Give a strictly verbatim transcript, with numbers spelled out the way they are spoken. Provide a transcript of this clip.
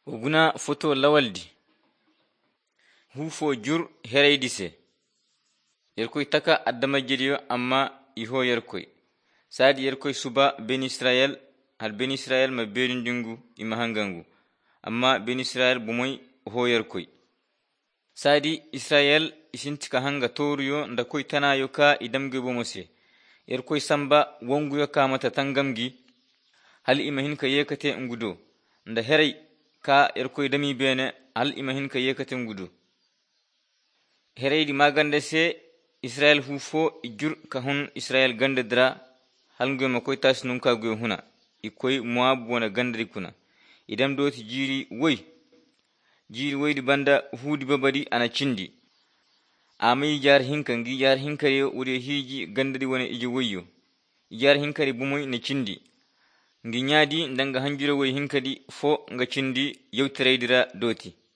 Oguna foto lawaldi hufo jur heraydise yerkoy taka addama jeliyo amma iho yerkoy sadi yerkoy suba ben Israel hal ben Israel ma berin dingu ima hangangu amma ben Israel bumoy ho yerkoy sadi Israel isintika hanga toruyo ndakoy tanayo ka idamge bomose yerkoy samba wongu yo ka mata tangamgi hal ima hinka yekate ngudo nda heray ka yerkoy dami bene hal ima hinka yekate ngudo heraydi magande se Israel hufo ijur ka hun Israel gande dra hal ngwe makoy tas nunka gwe huna ikoy Moab wona gandri kuna idam doti jiri woy jiri woydi banda hudi babadi ana cindi amay jar hinkangi jar hinkare wure hiji gandri wona iji woyyo jar hinkare bumoy ne cindi ngi nyaadi ndanga hanjuro woy hinkadi fo nga cindi yewtreydira doti